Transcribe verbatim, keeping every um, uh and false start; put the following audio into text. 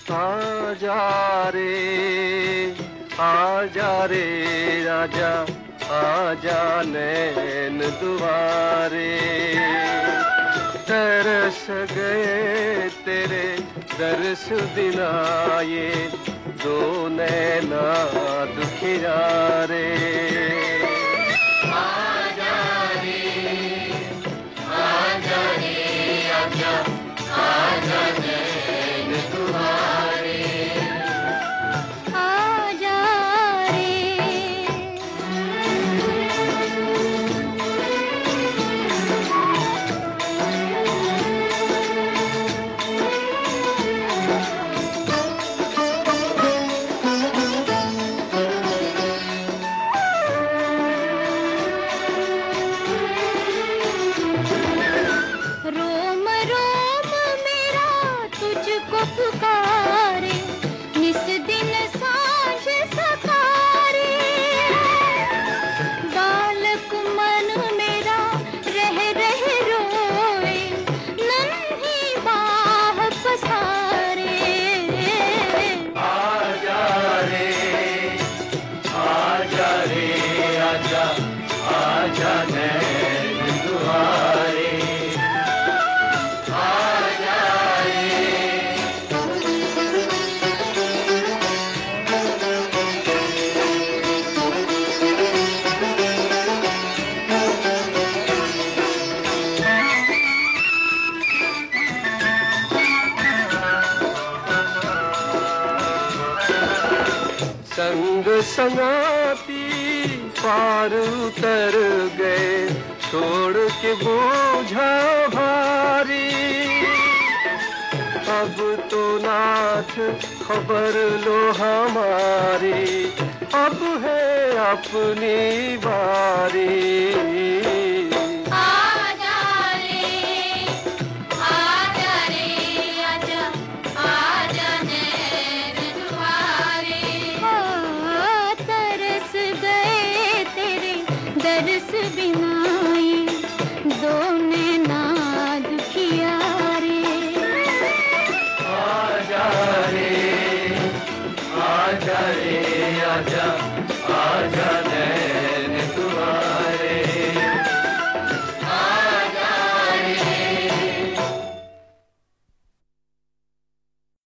आजा रे आजा रे राजा आजा नैन दुआरे, तरस गए तेरे दर्श बिना ये दो नैना दुखिया रे। आजा रे आजा रे आजा आजा नैन दुआरे, आजा रे। रोम रोम मेरा तुझको पुकारे, निस दिन सांझ सकारे, बालक मन मेरा रह रह रोए, नन्ही बाह पसारे। आजा रे आजा रे आजा आजा नैन दुआरे, आजा रे। संग संगाती पार उतर गए, छोड़ के बोझा भारी, अब तो नाथ खबर लो हमारी, अब है अपनी बारी। आजा रे आजा रे आजा आजा नैन दुआरे, तरस गए तेरे दर्श बिना ये दो नैना दुखिया रे। आजा रे आजा रे आजा आजा नैन